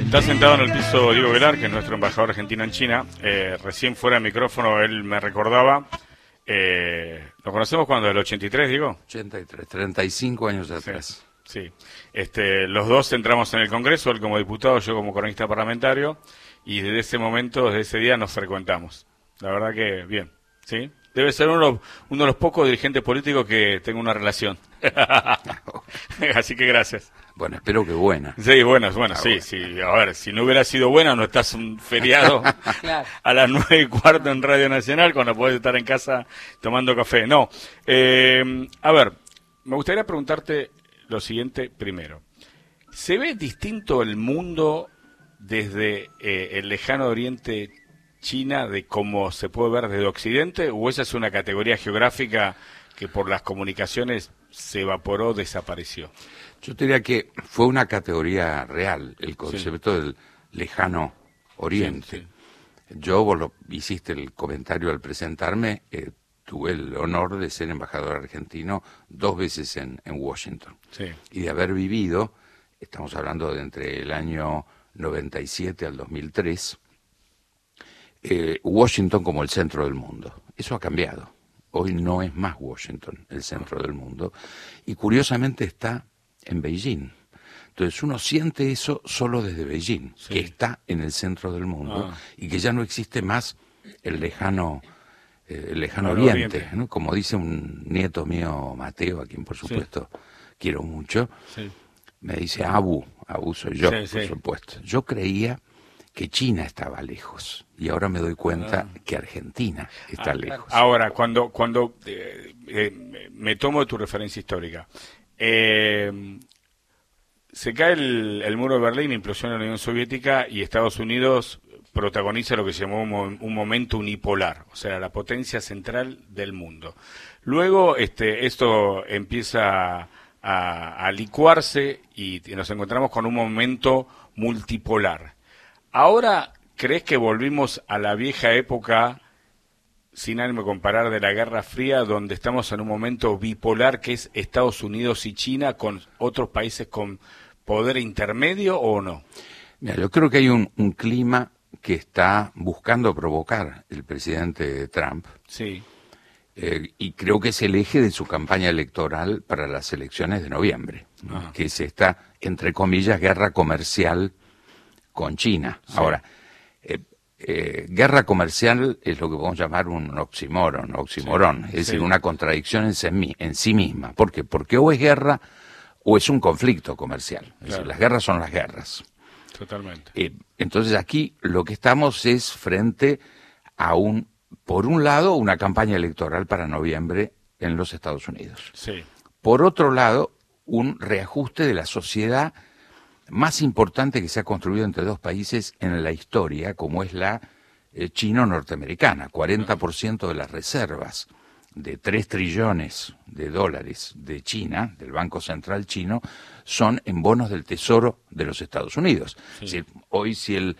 Está sentado en el piso Diego Velar, que es nuestro embajador argentino en China. Recién fuera de micrófono él me recordaba. ¿Nos conocemos cuando? ¿Del 83, Diego? 83, 35 años atrás. Sí. Los dos entramos en el Congreso, él como diputado, yo como cronista parlamentario, y desde ese momento, desde ese día nos frecuentamos. La verdad que bien, ¿sí? Debe ser uno de los pocos dirigentes políticos que tengo una relación. Así que gracias. Bueno, espero que buena. Sí, bueno, sí. A ver, si no hubiera sido buena, no estás un feriado claro. A las 9:15 en Radio Nacional, cuando podés estar en casa tomando café. No, a ver, me gustaría preguntarte lo siguiente primero. ¿Se ve distinto el mundo desde el lejano oriente China de cómo se puede ver desde Occidente? ¿O esa es una categoría geográfica que por las comunicaciones se evaporó, desapareció? Yo te diría que fue una categoría real, el concepto del lejano oriente. Sí. Vos hiciste el comentario al presentarme, tuve el honor de ser embajador argentino 2 veces en Washington. Sí. Y de haber vivido, estamos hablando de entre el año 97 al 2003, Washington como el centro del mundo. Eso ha cambiado. Hoy no es más Washington el centro del mundo. Y curiosamente está en Beijing. Entonces uno siente eso solo desde Beijing, que está en el centro del mundo y que ya no existe más el lejano oriente, ¿no? Como dice un nieto mío, Mateo, a quien por supuesto quiero mucho, me dice Abu soy yo, por supuesto. Yo creía que China estaba lejos y ahora me doy cuenta que Argentina está lejos. Ahora, cuando me tomo de tu referencia histórica, se cae el muro de Berlín, implosiona la Unión Soviética y Estados Unidos protagoniza lo que se llamó un momento unipolar, o sea, la potencia central del mundo. Luego esto empieza a licuarse y nos encontramos con un momento multipolar. Ahora, ¿crees que volvimos a la vieja época, sin ánimo de comparar, de la Guerra Fría, donde estamos en un momento bipolar que es Estados Unidos y China con otros países con poder intermedio o no? Mira, yo creo que hay un clima que está buscando provocar el presidente Trump. Sí. Y creo que es el eje de su campaña electoral para las elecciones de noviembre, que es esta, entre comillas, guerra comercial con China. Sí. Ahora, guerra comercial es lo que podemos llamar un oxímoron, es decir, una contradicción en sí misma. ¿Por qué? Porque o es guerra o es un conflicto comercial. Es decir, las guerras son las guerras. Totalmente. Entonces aquí lo que estamos es frente a por un lado, una campaña electoral para noviembre en los Estados Unidos. Sí. Por otro lado, un reajuste de la sociedad más importante que se ha construido entre dos países en la historia, como es la chino-norteamericana. 40% de las reservas de 3 trillones de dólares de China, del Banco Central chino, son en bonos del Tesoro de los Estados Unidos. Sí. Es decir, hoy si el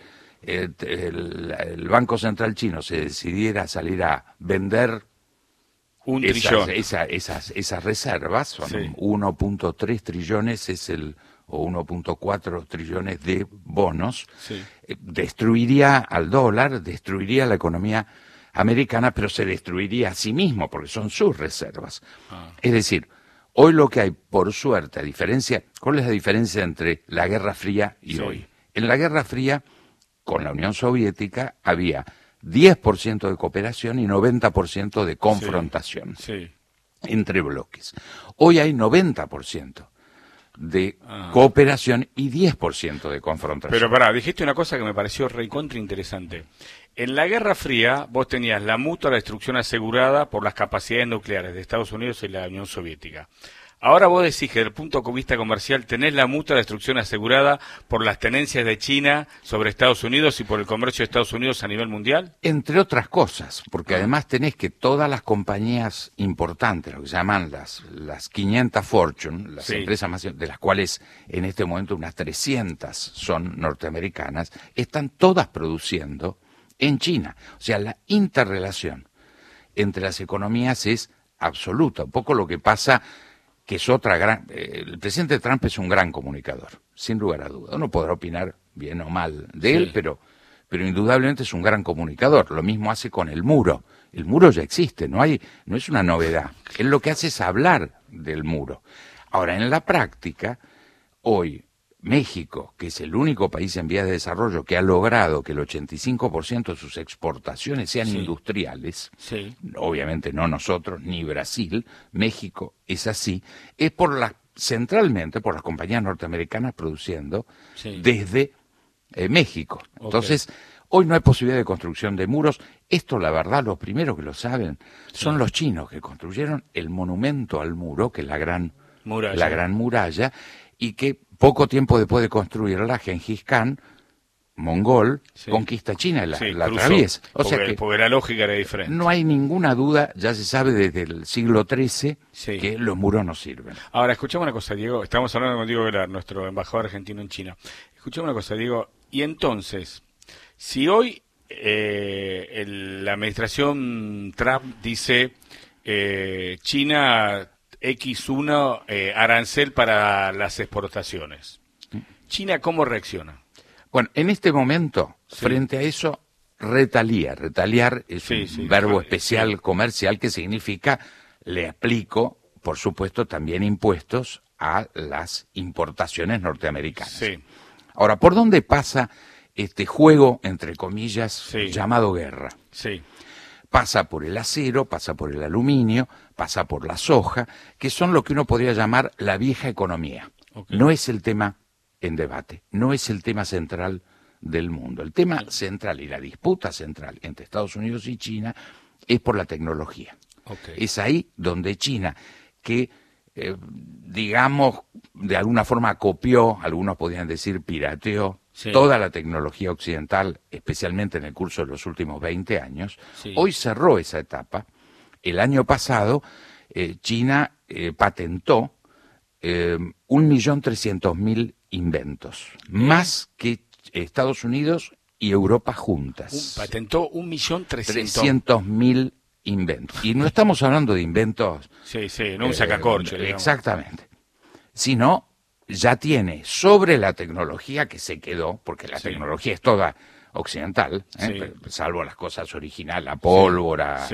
Banco Central chino se decidiera a salir a vender esas reservas, son 1.3 trillones, o 1.4 trillones de bonos, destruiría al dólar, destruiría la economía americana, pero se destruiría a sí mismo, porque son sus reservas. Es decir, hoy lo que hay, por suerte, ¿cuál es la diferencia entre la Guerra Fría y hoy? En la Guerra Fría, con la Unión Soviética, había 10% de cooperación y 90% de confrontación entre bloques. Hoy hay 90% de cooperación y 10% de confrontación. Pero pará, dijiste una cosa que me pareció recontra interesante. En la Guerra Fría vos tenías la mutua destrucción asegurada por las capacidades nucleares de Estados Unidos y la Unión Soviética. Ahora vos decís que desde el punto de vista comercial tenés la mutua destrucción asegurada por las tenencias de China sobre Estados Unidos y por el comercio de Estados Unidos a nivel mundial. Entre otras cosas, porque además tenés que todas las compañías importantes, lo que se llaman las 500 Fortune, las empresas más, de las cuales en este momento unas 300 son norteamericanas, están todas produciendo en China. O sea, la interrelación entre las economías es absoluta. Un poco lo que pasa, que es otra gran... el presidente Trump es un gran comunicador, sin lugar a duda. Uno podrá opinar bien o mal de él, pero indudablemente es un gran comunicador. Lo mismo hace con el muro. El muro ya existe, no es una novedad. Él lo que hace es hablar del muro. Ahora, en la práctica, hoy México, que es el único país en vías de desarrollo que ha logrado que el 85% de sus exportaciones sean industriales, obviamente no nosotros, ni Brasil, México es así, es centralmente por las compañías norteamericanas produciendo desde México. Entonces, hoy no hay posibilidad de construcción de muros. Esto, la verdad, los primeros que lo saben son los chinos, que construyeron el monumento al muro, que es la gran muralla, y que poco tiempo después de construirla, Gengis Khan, mongol, conquista China y la atraviesa. Porque la lógica era diferente. No hay ninguna duda, ya se sabe desde el siglo XIII que los muros no sirven. Ahora, escuchame una cosa, Diego. Estamos hablando con Diego Velar, nuestro embajador argentino en China. Escuchame una cosa, Diego. Y entonces, si hoy la administración Trump dice China X1 arancel para las exportaciones, ¿China cómo reacciona? Bueno, en este momento, frente a eso, retaliar es un verbo especial comercial que significa le aplico, por supuesto, también impuestos a las importaciones norteamericanas. Ahora, ¿por dónde pasa este juego, entre comillas, llamado guerra? Pasa por el acero, pasa por el aluminio, pasa por la soja, que son lo que uno podría llamar la vieja economía. No es el tema en debate, no es el tema central del mundo. El tema central y la disputa central entre Estados Unidos y China es por la tecnología. Es ahí donde China, que digamos, de alguna forma copió, algunos podrían decir pirateó, toda la tecnología occidental, especialmente en el curso de los últimos 20 años, hoy cerró esa etapa. El año pasado, China patentó 1.300.000 inventos, más que Estados Unidos y Europa juntas. Patentó 1.300.000 inventos. Y no estamos hablando de inventos... no un sacacorcho. Exactamente. Sino ya tiene sobre la tecnología que se quedó, porque la tecnología es toda occidental, salvo las cosas originales, la pólvora,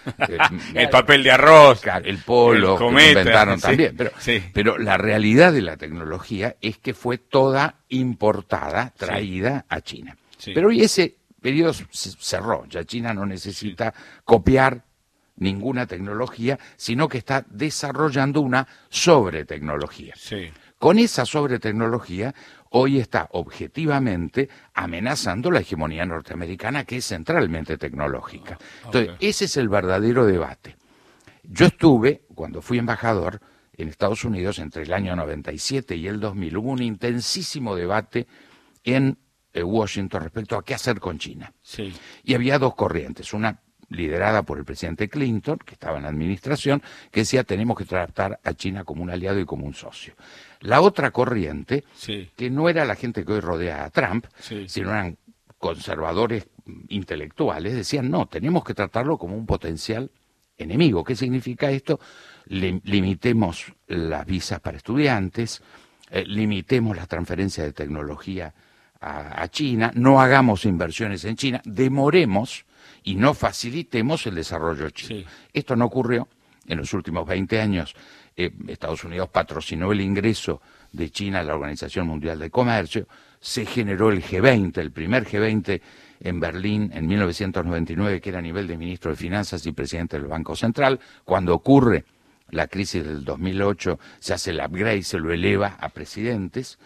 el papel de arroz, el polo, el cometa, que inventaron también. Pero la realidad de la tecnología es que fue toda importada, traída a China. Pero hoy ese periodo se cerró, ya China no necesita copiar ninguna tecnología, sino que está desarrollando una sobretecnología. Con esa sobretecnología, hoy está objetivamente amenazando la hegemonía norteamericana, que es centralmente tecnológica. Entonces, ese es el verdadero debate. Yo estuve, cuando fui embajador en Estados Unidos, entre el año 97 y el 2000, hubo un intensísimo debate en Washington respecto a qué hacer con China. Y había dos corrientes, una liderada por el presidente Clinton, que estaba en la administración, que decía tenemos que tratar a China como un aliado y como un socio. La otra corriente, que no era la gente que hoy rodea a Trump, sino eran conservadores intelectuales, decían no, tenemos que tratarlo como un potencial enemigo. ¿Qué significa esto? Limitemos las visas para estudiantes, limitemos la transferencia de tecnología a China, no hagamos inversiones en China, demoremos y no facilitemos el desarrollo chino. Esto no ocurrió. En los últimos 20 años, Estados Unidos patrocinó el ingreso de China a la Organización Mundial de Comercio, se generó el G20, el primer G20 en Berlín en 1999, que era a nivel de ministro de Finanzas y presidente del Banco Central. Cuando ocurre la crisis del 2008, se hace el upgrade, se lo eleva a presidentes.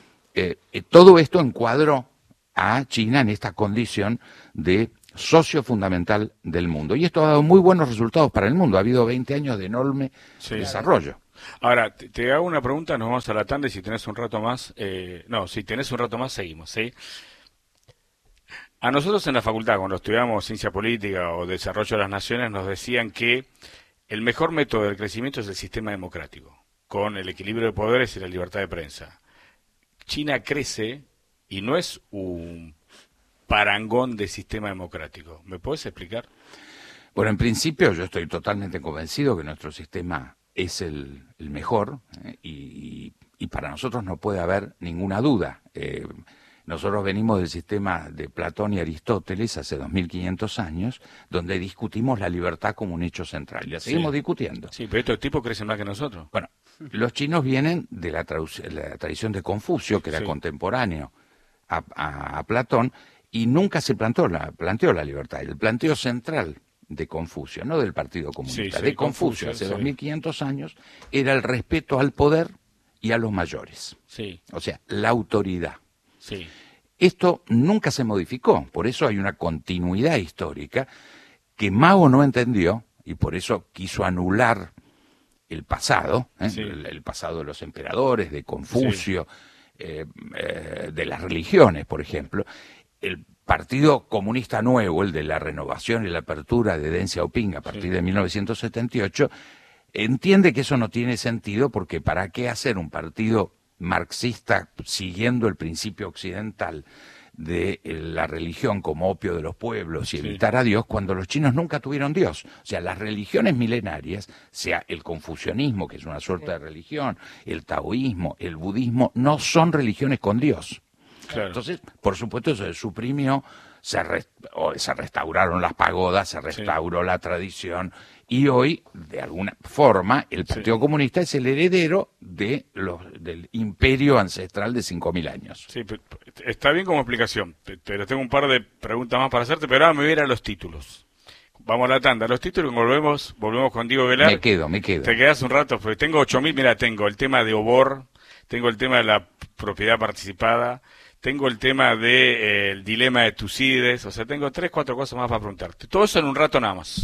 Todo esto encuadró a China en esta condición de socio fundamental del mundo. Y esto ha dado muy buenos resultados para el mundo. Ha habido 20 años de enorme desarrollo. Ahora, te hago una pregunta, nos vamos a la tanda y si tenés un rato más... si tenés un rato más, seguimos, ¿sí? A nosotros en la facultad, cuando estudiamos ciencia política o desarrollo de las naciones, nos decían que el mejor método del crecimiento es el sistema democrático, con el equilibrio de poderes y la libertad de prensa. China crece y no es un parangón de sistema democrático. ¿Me puedes explicar? Bueno, en principio yo estoy totalmente convencido que nuestro sistema es el mejor y para nosotros no puede haber ninguna duda. Nosotros venimos del sistema de Platón y Aristóteles hace 2500 años, donde discutimos la libertad como un hecho central. Y la seguimos discutiendo. Sí, pero estos tipos crecen más que nosotros. Bueno, los chinos vienen de la tradición de Confucio, que era contemporáneo a Platón, y nunca se planteó la libertad. El planteo central de Confucio, no del Partido Comunista, de Confucio, hace 2500 años, era el respeto al poder y a los mayores. O sea, la autoridad. Esto nunca se modificó, por eso hay una continuidad histórica que Mao no entendió y por eso quiso anular el pasado, el pasado de los emperadores, de Confucio, de las religiones, por ejemplo. El Partido Comunista Nuevo, el de la renovación y la apertura de Deng Xiaoping a partir de 1978, entiende que eso no tiene sentido porque ¿para qué hacer un partido marxista siguiendo el principio occidental de la religión como opio de los pueblos y evitar a Dios cuando los chinos nunca tuvieron Dios? O sea, las religiones milenarias, sea el confucianismo, que es una suerte de religión, el taoísmo, el budismo, no son religiones con Dios. Entonces, por supuesto, eso se suprimió, se restauraron las pagodas, se restauró la tradición, y hoy, de alguna forma, el Partido Comunista es el heredero del imperio ancestral de 5.000 años. Sí, está bien como explicación, pero tengo un par de preguntas más para hacerte, pero ahora me voy a ir a los títulos. Vamos a la tanda, los títulos, volvemos con Diego Velar. Me quedo. Te quedas un rato, porque tengo 8.000, mira, tengo el tema de Obor, tengo el tema de la propiedad participada, tengo el tema de el dilema de Tucídides, o sea, tengo 3, 4 cosas más para preguntarte. Todo eso en un rato nada más.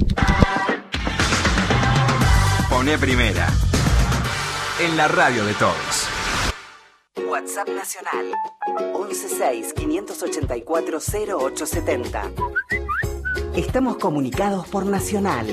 Poné Primera, en la radio de todos. WhatsApp Nacional 116-584-0870. Estamos comunicados por Nacional.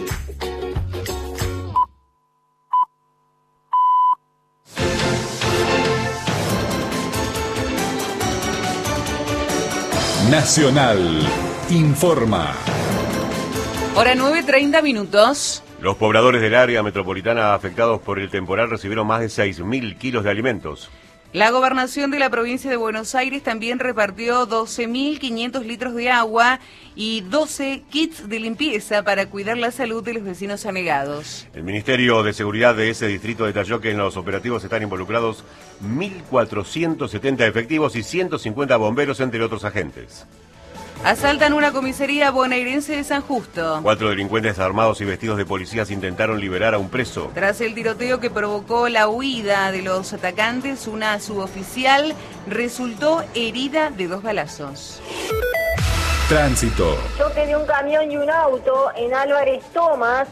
Nacional informa. Hora 9:30 minutos. Los pobladores del área metropolitana afectados por el temporal recibieron más de 6.000 kilos de alimentos. La gobernación de la provincia de Buenos Aires también repartió 12.500 litros de agua y 12 kits de limpieza para cuidar la salud de los vecinos anegados. El Ministerio de Seguridad de ese distrito detalló que en los operativos están involucrados 1.470 efectivos y 150 bomberos, entre otros agentes. Asaltan una comisaría bonaerense de San Justo. 4 delincuentes armados y vestidos de policías intentaron liberar a un preso. Tras el tiroteo que provocó la huida de los atacantes, una suboficial resultó herida de 2 balazos. Tránsito. Choque de un camión y un auto en Álvarez Tomás,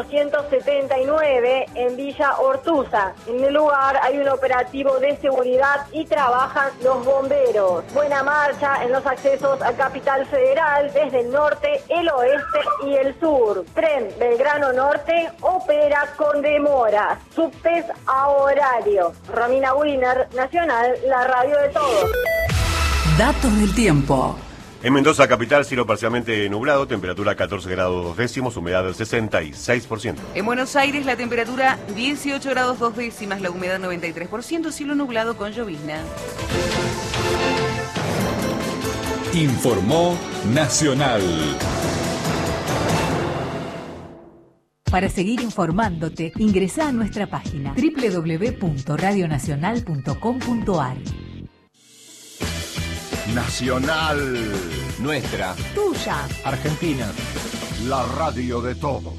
879, en Villa Ortuza. En el lugar hay un operativo de seguridad y trabajan los bomberos. Buena marcha en los accesos a Capital Federal desde el norte, el oeste y el sur. Tren Belgrano Norte opera con demoras. Subtes a horario. Romina Wiener, Nacional, la radio de todos. Datos del tiempo. En Mendoza capital, cielo parcialmente nublado, temperatura 14 grados 2 décimos, humedad del 66%. En Buenos Aires la temperatura 18 grados 2 décimas, la humedad 93%, cielo nublado con llovizna. Informó Nacional. Para seguir informándote, ingresá a nuestra página www.radionacional.com.ar. Nacional. Nuestra. Tuya. Argentina. La radio de todos.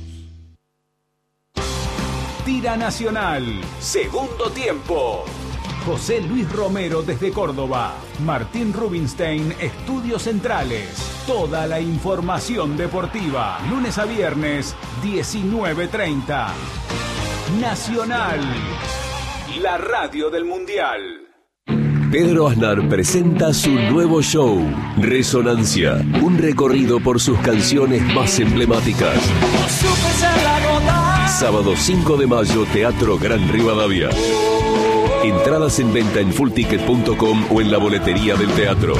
Tira Nacional. Segundo tiempo. José Luis Romero desde Córdoba. Martín Rubinstein, Estudios Centrales. Toda la información deportiva. Lunes a viernes, 19:30. Nacional. La radio del Mundial. Pedro Aznar presenta su nuevo show, Resonancia, un recorrido por sus canciones más emblemáticas. Sábado 5 de mayo, Teatro Gran Rivadavia. Entradas en venta en fullticket.com o en la boletería del teatro.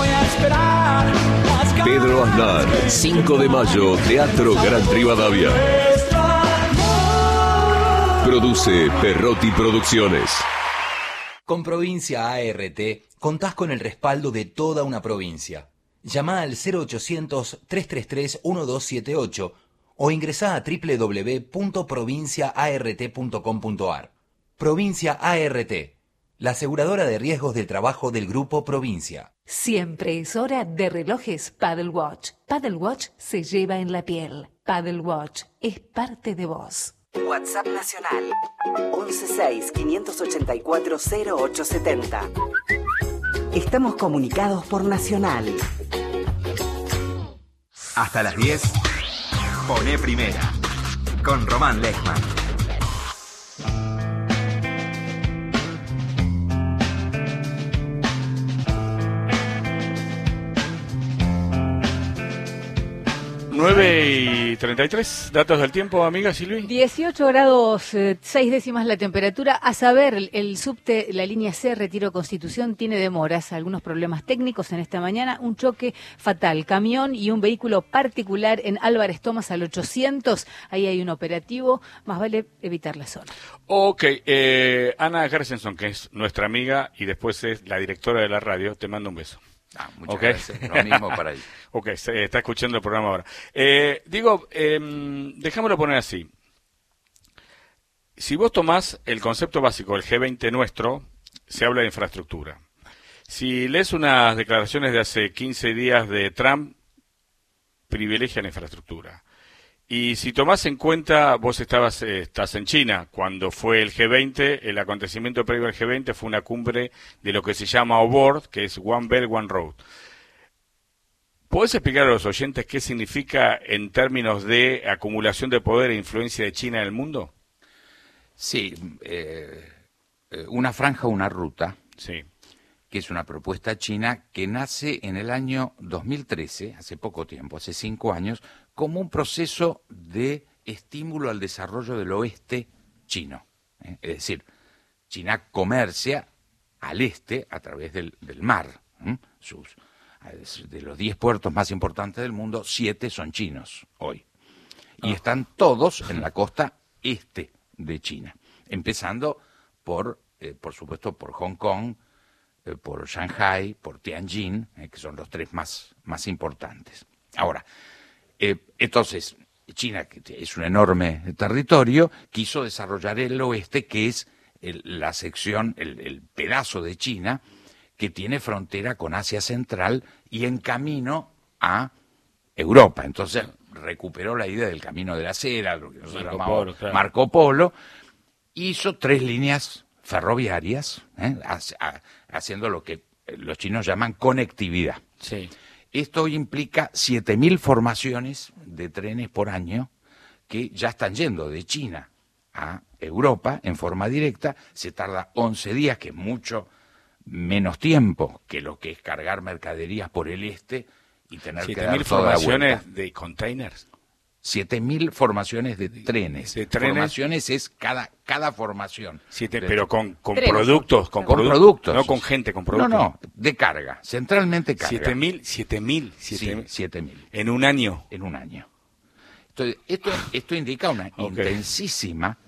Pedro Aznar, 5 de mayo, Teatro Gran Rivadavia. Produce Perrotti Producciones. Con Provincia ART contás con el respaldo de toda una provincia. Llama al 0800-333-1278 o ingresá a www.provinciaart.com.ar. Provincia ART, la aseguradora de riesgos del trabajo del Grupo Provincia. Siempre es hora de relojes Paddle Watch. Paddle Watch se lleva en la piel. Paddle Watch es parte de vos. WhatsApp Nacional 116-584-0870. Estamos comunicados por Nacional. Hasta las 10, Poné Primera, con Román Lechman. y 33, datos del tiempo, amiga Silvi. 18 grados 6 décimas la temperatura. A saber, el subte, la línea C, Retiro Constitución, tiene demoras, algunos problemas técnicos en esta mañana, un choque fatal, camión y un vehículo particular en Álvarez Thomas al 800, ahí hay un operativo, más vale evitar la zona. Ok, Ana Gersenson, que es nuestra amiga y después es la directora de la radio, te mando un beso. Muchas gracias, lo mismo para ella. Ok, se está escuchando el programa ahora. Dejámoslo poner así. Si vos tomás el concepto básico del G20 nuestro, se habla de infraestructura. Si lees unas declaraciones de hace 15 días de Trump, privilegia la infraestructura. Y si tomás en cuenta, vos estás en China, cuando fue el G20, el acontecimiento previo al G20 fue una cumbre de lo que se llama OBOR, que es One Belt, One Road. ¿Podés explicar a los oyentes qué significa en términos de acumulación de poder e influencia de China en el mundo? Sí, una franja, una ruta, sí, que es una propuesta china que nace en el año 2013, hace poco tiempo, hace 5 años, como un proceso de estímulo al desarrollo del oeste chino. Es decir, China comercia al este a través del mar. De los 10 puertos más importantes del mundo, 7 son chinos hoy. Y están todos en la costa este de China. Empezando por supuesto, por Hong Kong, por Shanghai, por Tianjin, que son los 3 más importantes. Ahora, entonces, China, que es un enorme territorio, quiso desarrollar el oeste, que es la sección, el pedazo de China que tiene frontera con Asia Central y en camino a Europa. Entonces recuperó la idea del camino de la seda, lo que nosotros llamamos Marco Polo, hizo 3 líneas ferroviarias, haciendo lo que los chinos llaman conectividad. Sí. Esto implica 7.000 formaciones de trenes por año que ya están yendo de China a Europa en forma directa. Se tarda 11 días, que es mucho menos tiempo que lo que es cargar mercaderías por el este y tener que dar toda la vuelta. 7.000 formaciones de containers. 7.000 formaciones de trenes. ¿De trenes? Formaciones es cada formación. Pero con productos. Con productos. No con gente, con productos. No, de carga. Centralmente carga. 7.000. En un año. En un año. Entonces, esto indica una intensísima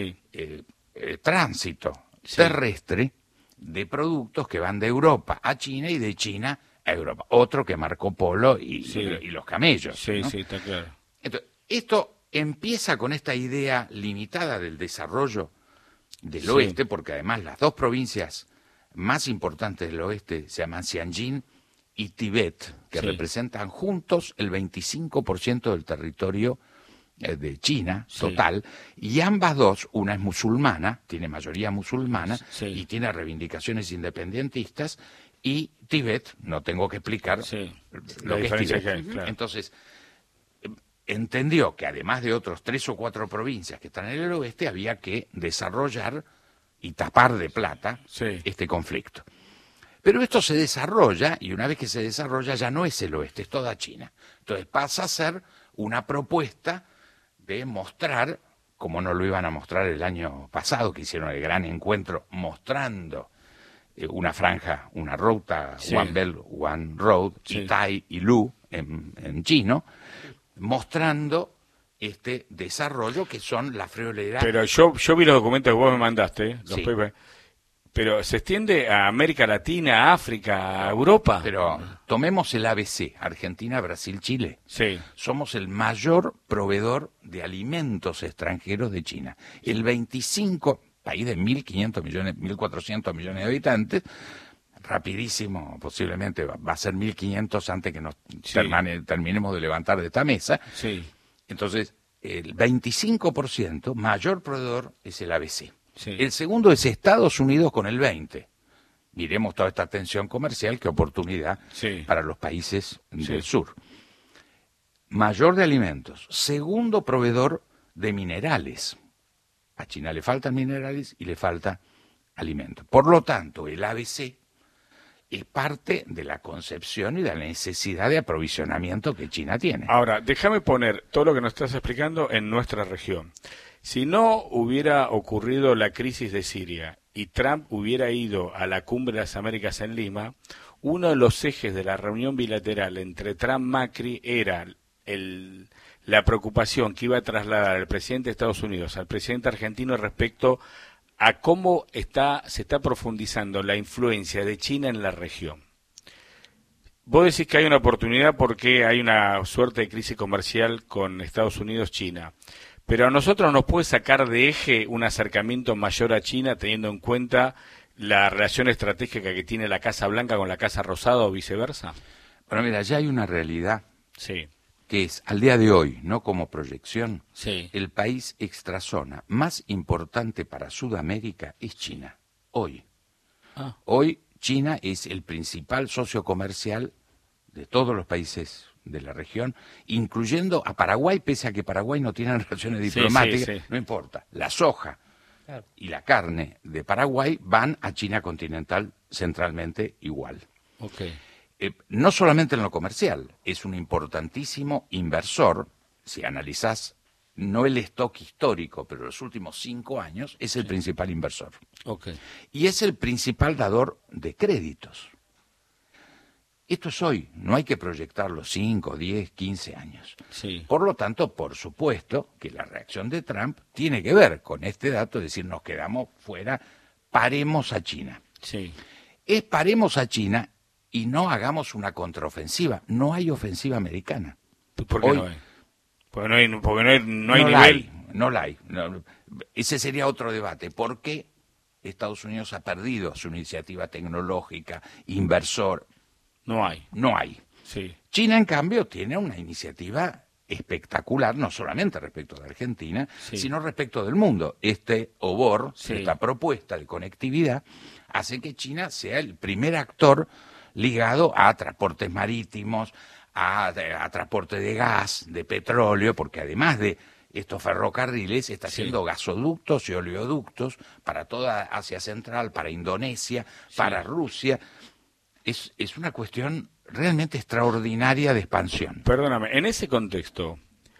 tránsito terrestre de productos que van de Europa a China y de China a Europa. Otro que Marco Polo y los camellos. Sí, ¿no? sí, está claro. Entonces, esto empieza con esta idea limitada del desarrollo del oeste, porque además las 2 provincias más importantes del oeste se llaman Xinjiang y Tibet, que representan juntos el 25% del territorio de China total, y ambas 2, una es musulmana, tiene mayoría musulmana, y tiene reivindicaciones independentistas, y Tibet, no tengo que explicar lo que es Tibet. Claro. Entonces, entendió que además de otros 3 o 4 provincias que están en el oeste, había que desarrollar y tapar de plata este conflicto. Pero esto se desarrolla, y una vez que se desarrolla ya no es el oeste, es toda China. Entonces pasa a ser una propuesta de mostrar, como no lo iban a mostrar el año pasado, que hicieron el gran encuentro mostrando una franja, una ruta, One Belt, One Road, Itai y Lu en chino, mostrando este desarrollo que son la friolera. Pero yo vi los documentos que vos me mandaste, Pero se extiende a América Latina, a África, a Europa. Pero tomemos el ABC, Argentina, Brasil, Chile. Sí. Somos el mayor proveedor de alimentos extranjeros de China. El 25, país de 1.500 millones, 1.400 millones de habitantes, rapidísimo, posiblemente va a ser 1.500 antes que nos terminemos de levantar de esta mesa. Sí. Entonces, el 25% mayor proveedor es el ABC. Sí. El segundo es Estados Unidos con el 20%. Miremos toda esta tensión comercial, qué oportunidad para los países del sur. Mayor de alimentos. Segundo proveedor de minerales. A China le faltan minerales y le falta alimentos. Por lo tanto, el ABC es parte de la concepción y de la necesidad de aprovisionamiento que China tiene. Ahora, déjame poner todo lo que nos estás explicando en nuestra región. Si no hubiera ocurrido la crisis de Siria y Trump hubiera ido a la Cumbre de las Américas en Lima, uno de los ejes de la reunión bilateral entre Trump y Macri era la preocupación que iba a trasladar el presidente de Estados Unidos al presidente argentino respecto a cómo se está profundizando la influencia de China en la región. Vos decís que hay una oportunidad porque hay una suerte de crisis comercial con Estados Unidos-China. Pero a nosotros nos puede sacar de eje un acercamiento mayor a China teniendo en cuenta la relación estratégica que tiene la Casa Blanca con la Casa Rosada o viceversa. Bueno, mira, ya hay una realidad que es, al día de hoy, no como proyección, el país extrazona más importante para Sudamérica es China, hoy. Hoy China es el principal socio comercial de todos los países de la región, incluyendo a Paraguay, pese a que Paraguay no tiene relaciones diplomáticas, no importa. La soja y la carne de Paraguay van a China continental centralmente igual. No solamente en lo comercial, es un importantísimo inversor, si analizás no el stock histórico, pero los últimos 5 años, es el principal inversor. Y es el principal dador de créditos. Esto es hoy, no hay que proyectarlo 5, 10, 15 años. Por lo tanto, por supuesto que la reacción de Trump tiene que ver con este dato, es decir, nos quedamos fuera, paremos a China. Es paremos a China y no hagamos una contraofensiva. No hay ofensiva americana. ¿Por qué hoy, no hay? Porque no hay nivel. No la hay. No, ese sería otro debate. ¿Por qué Estados Unidos ha perdido su iniciativa tecnológica, inversor? No hay. No hay. China, en cambio, tiene una iniciativa espectacular, no solamente respecto de Argentina, sino respecto del mundo. Este OBOR, esta propuesta de conectividad, hace que China sea el primer actor ligado a transportes marítimos, a transporte de gas, de petróleo, porque además de estos ferrocarriles está haciendo gasoductos y oleoductos para toda Asia Central, para Indonesia, para Rusia. Es una cuestión realmente extraordinaria de expansión. Perdóname, en ese contexto,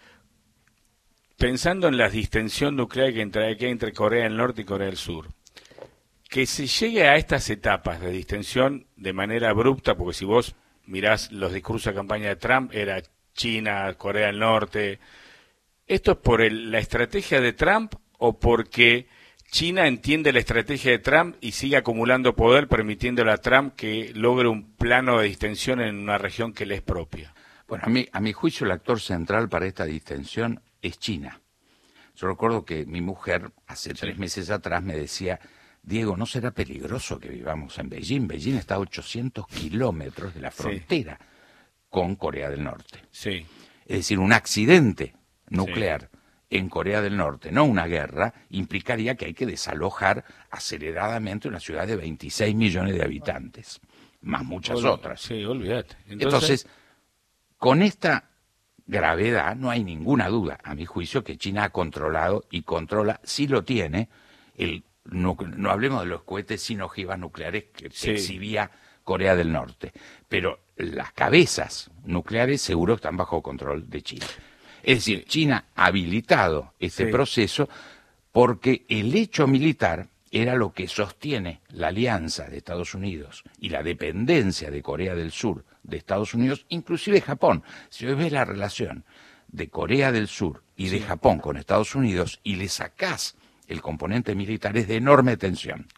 pensando en la distensión nuclear que hay entre Corea del Norte y Corea del Sur, que se llegue a estas etapas de distensión de manera abrupta, porque si vos mirás los discursos de campaña de Trump, era China, Corea del Norte, ¿esto es por la estrategia de Trump o porque China entiende la estrategia de Trump y sigue acumulando poder, permitiéndole a Trump que logre un plano de distensión en una región que le es propia? Bueno, a mi juicio el actor central para esta distensión es China. Yo recuerdo que mi mujer hace 3 meses atrás me decía: Diego, ¿no será peligroso que vivamos en Beijing? Beijing está a 800 kilómetros de la frontera con Corea del Norte. Es decir, un accidente nuclear en Corea del Norte, no una guerra, implicaría que hay que desalojar aceleradamente una ciudad de 26 millones de habitantes, más muchas otras. Olvídate. Entonces, con esta gravedad no hay ninguna duda, a mi juicio, que China ha controlado y controla, si lo tiene, no hablemos de los cohetes sin ojivas nucleares que exhibía Corea del Norte, pero las cabezas nucleares seguro están bajo control de China. Es decir, China ha habilitado este proceso porque el hecho militar era lo que sostiene la alianza de Estados Unidos y la dependencia de Corea del Sur de Estados Unidos, inclusive Japón. Si hoy ves la relación de Corea del Sur y de Japón con Estados Unidos y le sacás el componente militar, es de enorme tensión.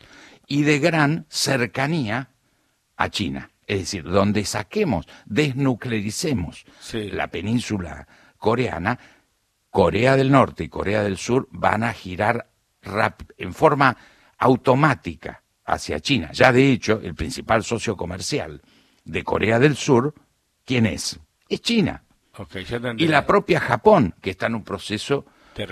y de gran cercanía a China. Es decir, donde saquemos, desnuclearicemos la península coreana, Corea del Norte y Corea del Sur van a girar en forma automática hacia China. Ya de hecho, el principal socio comercial de Corea del Sur, ¿quién es? Es China. Okay, ya y la propia Japón, que está en un proceso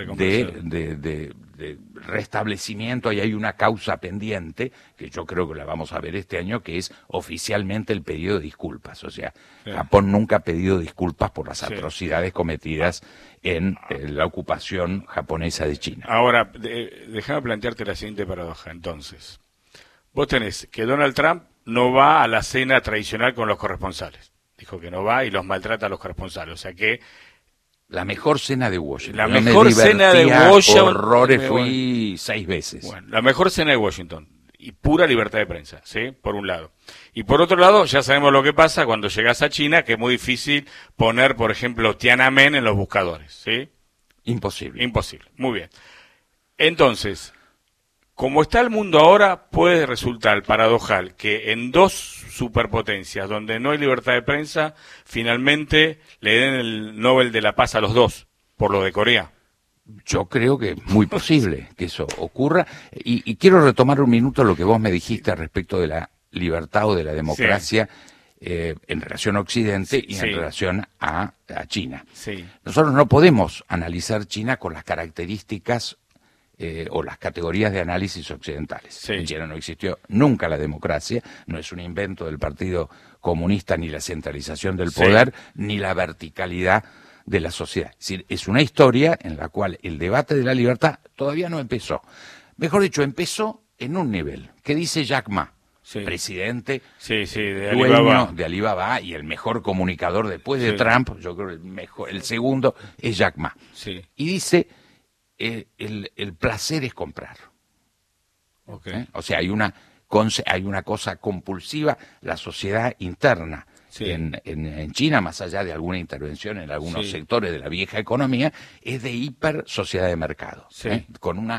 de restablecimiento, y hay una causa pendiente, que yo creo que la vamos a ver este año, que es oficialmente el pedido de disculpas. O sea, Japón nunca ha pedido disculpas por las atrocidades cometidas en la ocupación japonesa de China. Ahora, déjame plantearte la siguiente paradoja. Entonces, vos tenés que Donald Trump no va a la cena tradicional con los corresponsales. Dijo que no va y los maltrata a los corresponsales. O sea que... La mejor cena de Washington. La mejor cena de Washington. Horrores, fui 6 veces. Bueno, la mejor cena de Washington. Y pura libertad de prensa, ¿sí? Por un lado. Y por otro lado, ya sabemos lo que pasa cuando llegas a China, que es muy difícil poner, por ejemplo, Tiananmen en los buscadores, ¿sí? Imposible. Imposible. Muy bien. Entonces, como está el mundo ahora, puede resultar paradojal que en dos superpotencias donde no hay libertad de prensa, finalmente le den el Nobel de la Paz a los dos, por lo de Corea. Yo creo que es muy posible que eso ocurra. Y quiero retomar un minuto lo que vos me dijiste respecto de la libertad o de la democracia en relación a Occidente y en relación a China. Nosotros no podemos analizar China con las características o las categorías de análisis occidentales. En China no existió nunca la democracia, no es un invento del Partido Comunista, ni la centralización del poder, ni la verticalidad de la sociedad. Es decir, es una historia en la cual el debate de la libertad todavía no empezó. Mejor dicho, empezó en un nivel, que dice Jack Ma, presidente, de dueño Alibaba. de Alibaba y el mejor comunicador después de Trump. Yo creo que el segundo es Jack Ma. Y dice... El placer es comprar. O sea, hay una cosa compulsiva, la sociedad interna en China, más allá de alguna intervención en algunos sectores de la vieja economía, es de hiper sociedad de mercado, con una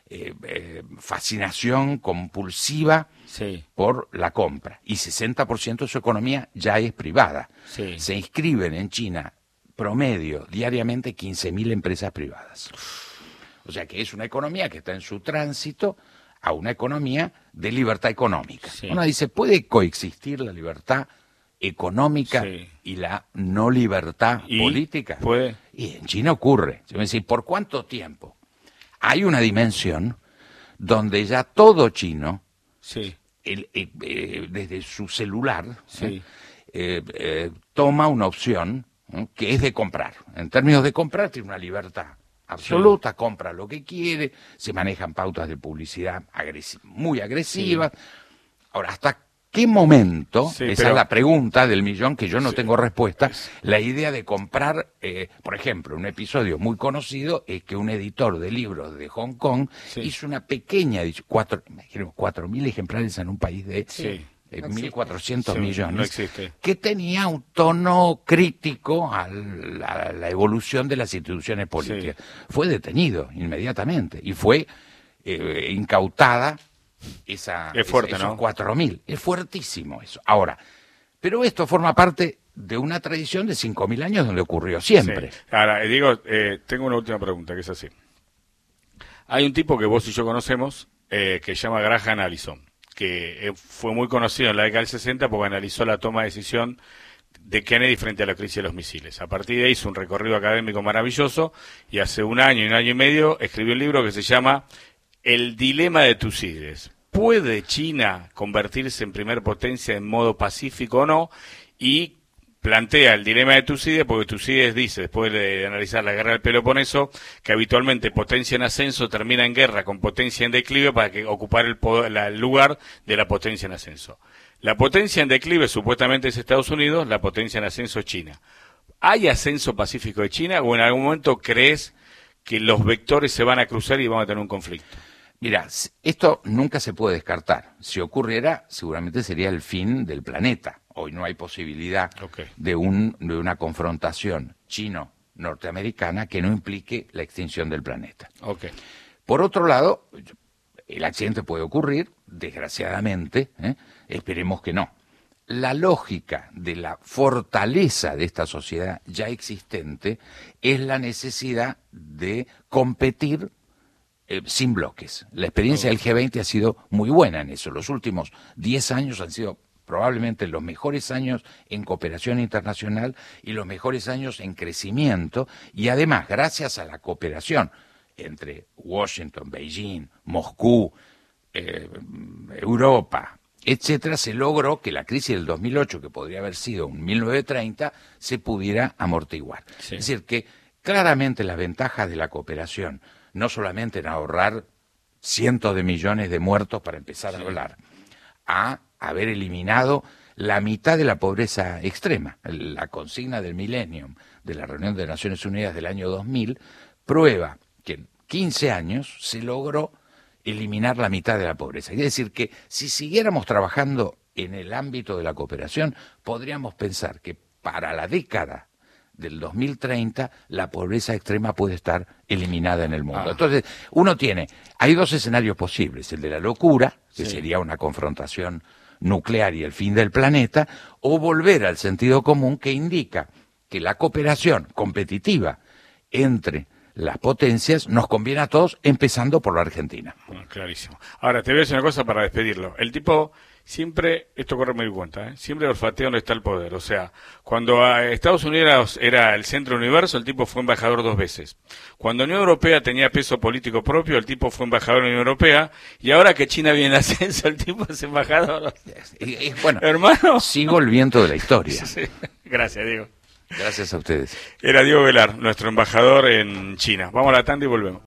fascinación compulsiva por la compra. Y 60% de su economía ya es privada. Se inscriben en China promedio diariamente 15.000 empresas privadas. O sea que es una economía que está en su tránsito a una economía de libertad económica. Uno dice, ¿puede coexistir la libertad económica y la no libertad política? Puede. Y en China ocurre. Es decir, ¿por cuánto tiempo? Hay una dimensión donde ya todo chino, desde su celular, toma una opción que es de comprar. En términos de comprar, tiene una libertad absoluta, compra lo que quiere, se manejan pautas de publicidad muy agresivas. Ahora, ¿hasta qué momento, es la pregunta del millón que yo no tengo respuesta, la idea de comprar, por ejemplo, un episodio muy conocido es que un editor de libros de Hong Kong hizo una pequeña edición, 4.000 ejemplares en un país de 1.400 millones, que tenía un tono crítico a la evolución de las instituciones políticas. Fue detenido inmediatamente y fue incautada esos 4.000. Es fuertísimo eso. Ahora, pero esto forma parte de una tradición de 5.000 años donde ocurrió siempre. Ahora, tengo una última pregunta que es así. Hay un tipo que vos y yo conocemos que se llama Graham Allison, que fue muy conocido en la década del 60 porque analizó la toma de decisión de Kennedy frente a la crisis de los misiles. A partir de ahí hizo un recorrido académico maravilloso y hace un año y medio escribió un libro que se llama El dilema de Tucídides. ¿Puede China convertirse en primer potencia en modo pacífico o no? Y plantea el dilema de Tucídides porque Tucídides dice, después de analizar la guerra del Peloponeso, que habitualmente potencia en ascenso termina en guerra con potencia en declive para ocupar el lugar de la potencia en ascenso. La potencia en declive supuestamente es Estados Unidos, la potencia en ascenso es China. ¿Hay ascenso pacífico de China o en algún momento crees que los vectores se van a cruzar y vamos a tener un conflicto? Mira, esto nunca se puede descartar. Si ocurriera, seguramente sería el fin del planeta. Hoy no hay posibilidad de una confrontación chino-norteamericana que no implique la extinción del planeta. Por otro lado, El accidente puede ocurrir, desgraciadamente, esperemos que no. La lógica de la fortaleza de esta sociedad ya existente es la necesidad de competir sin bloques. La experiencia del G20 ha sido muy buena en eso. Los últimos 10 años han sido probablemente los mejores años en cooperación internacional y los mejores años en crecimiento, y además, gracias a la cooperación entre Washington, Beijing, Moscú, Europa, etcétera, se logró que la crisis del 2008, que podría haber sido un 1930, se pudiera amortiguar. Sí. Es decir, que claramente las ventajas de la cooperación, no solamente en ahorrar cientos de millones de muertos para empezar a hablar, a haber eliminado la mitad de la pobreza extrema. La consigna del Millennium, de la reunión de Naciones Unidas del año 2000, prueba que en 15 años se logró eliminar la mitad de la pobreza. Es decir, que si siguiéramos trabajando en el ámbito de la cooperación, podríamos pensar que para la década del 2030 la pobreza extrema puede estar eliminada en el mundo. Entonces, hay dos escenarios posibles: el de la locura, que sería una confrontación nuclear y el fin del planeta, o volver al sentido común, que indica que la cooperación competitiva entre las potencias nos conviene a todos, empezando por la Argentina. Clarísimo. Ahora, te voy a decir una cosa para despedirlo. El tipo siempre, esto corre muy cuenta, siempre olfatea donde está el poder. O sea, cuando a Estados Unidos era el centro del universo, el tipo fue embajador 2 veces. Cuando la Unión Europea tenía peso político propio, el tipo fue embajador en la Unión Europea. Y ahora que China viene en ascenso, el tipo es embajador. Bueno, hermano, sigo el viento de la historia. Sí. Gracias, Diego. Gracias a ustedes. Era Diego Velar, nuestro embajador en China. Vamos a la tanda y volvemos.